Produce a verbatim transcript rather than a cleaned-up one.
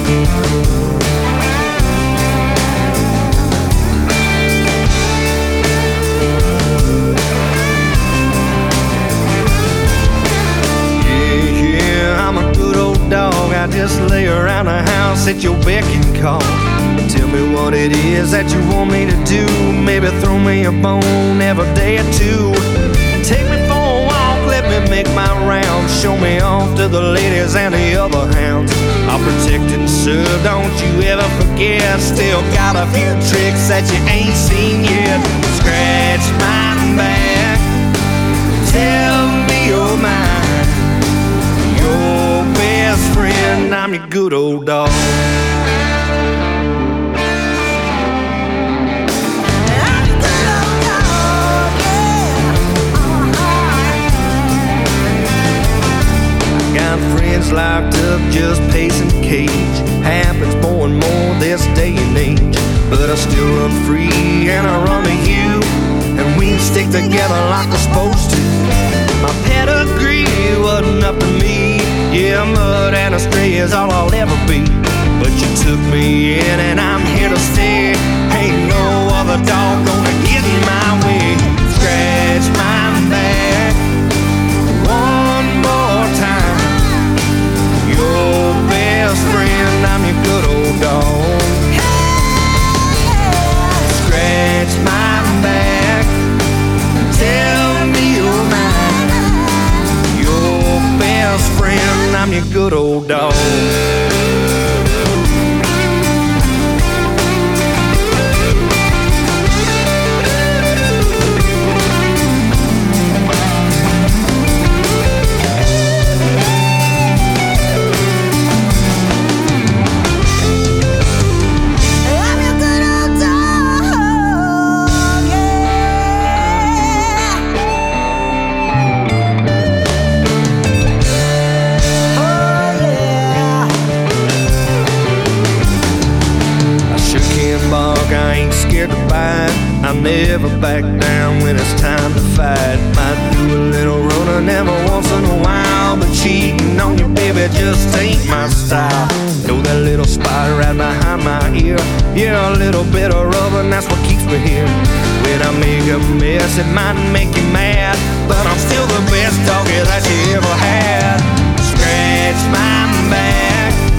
I just lay around the house at your beck and call. Tell me what it is that you want me to do. Maybe throw me a bone every day or two. Take me for a walk, let me make my rounds. Show me off to the ladies and the other hounds. I'll protect and serve, don't you ever forget. Still got a few tricks that you ain't seen yet. Scratch my back, tell me you're mine. Your best friend, I'm your good old dog. Got friends locked up just pacing the cage. Happens more and more this day and age. But I still run free and I run to you, and we stick together like we're supposed to. My pedigree wasn't up to me. Yeah, mud and a stray is all I'll ever be. But you took me in and I'm here to stay. Ain't no other dog gonna get in my way. Scratch my back one more time. Your best friend, I'm your good old dog. Scratch my back, tell me you're mine. Your best friend, I'm your good old dog. I ain't scared to bite. I never back down when it's time to fight. Might do a little running every once in a while, but cheating on you, baby, just ain't my style. Know that little spot right behind my ear? Yeah, a little bit of rubbing, that's what keeps me here. When I make a mess, it might make you mad, but I'm still the best doggy that you ever had. Scratch my back,